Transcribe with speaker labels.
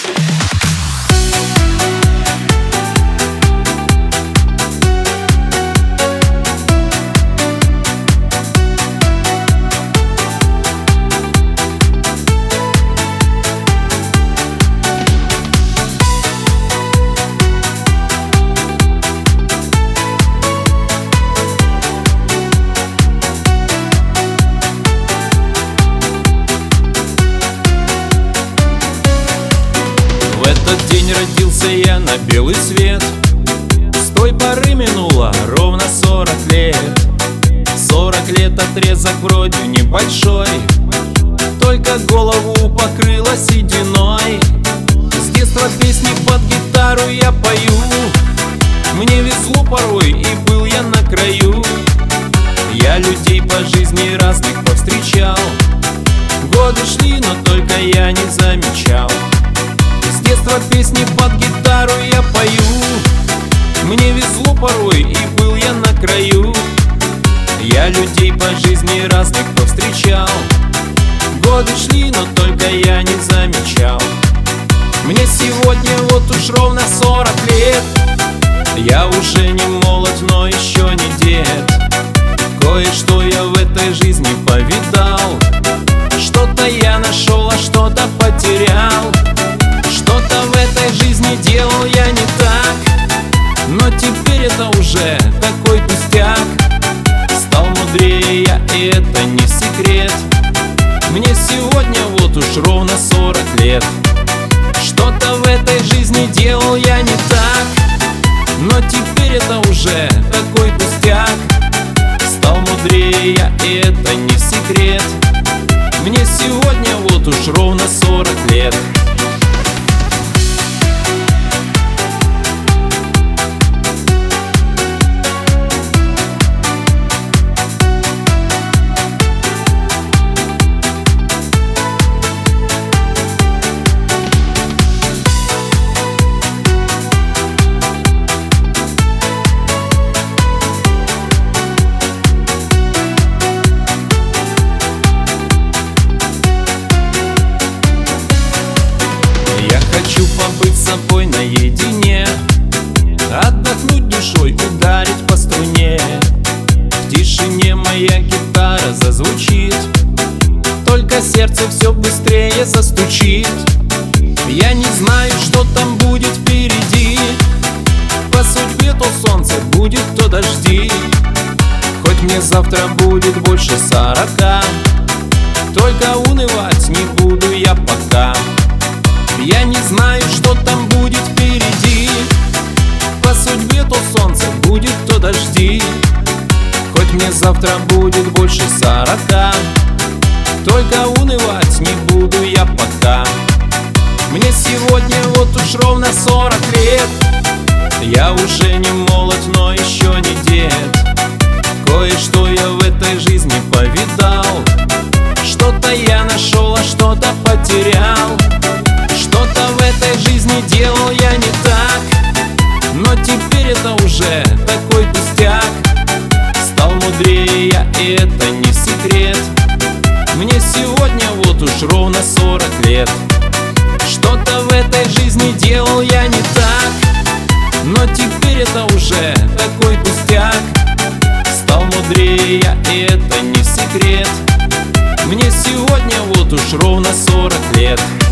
Speaker 1: В этот день родился я на белый свет. С той поры минуло ровно 40 лет. 40 лет отрезок вроде небольшой, только голову покрыла сединой. С детства песни под гитару я пою. Мне везло порой, и был я на краю. Я людей по жизни разных повстречал. Годы шли, но только я не замечал. С детства песни под гитару я пою. Мне везло порой, и был я на краю. Я людей по жизни разных повстречал. Годы шли, но только я не замечал. Мне сегодня вот уж ровно 40 лет. Я уже не молод, но еще не дед. Кое-что я в этой жизни повидал. Что-то я нашел, а что-то потерял. Что-то в этой жизни делал я не так, но теперь это уже такой пустяк. Стал мудрее я, и это не секрет. Мне сегодня вот уж ровно 40 лет. Что-то в этой жизни делал я не так, но теперь это уже такой пустяк. Стал мудрее я, и это не секрет. Мне сегодня вот уж ровно 40 лет. Побыть с собой наедине, отдохнуть душой, ударить по струне. В тишине моя гитара зазвучит, только сердце все быстрее застучит. Я не знаю, что там будет впереди. По судьбе то солнце будет, то дожди. Хоть мне завтра будет больше 40, только унывать не буду я пока. Я не знаю, что там будет впереди. По судьбе то солнце будет, то дожди. Хоть мне завтра будет больше 40, только унывать не буду я пока. Мне сегодня вот уж ровно 40 лет. Я уже не молод, но еще не дед. Кое-что я в этой жизни повидал. Что-то я нашел, а что-то потерял. Что-то в этой жизни делал я не так, но теперь это уже такой пустяк. Стал мудрее я, и это не секрет. Мне сегодня вот уж ровно 40 лет. Что-то в этой жизни делал я не так, но теперь это уже такой пустяк. Стал мудрее я, и это не секрет. Мне сегодня вот уж ровно 40 лет.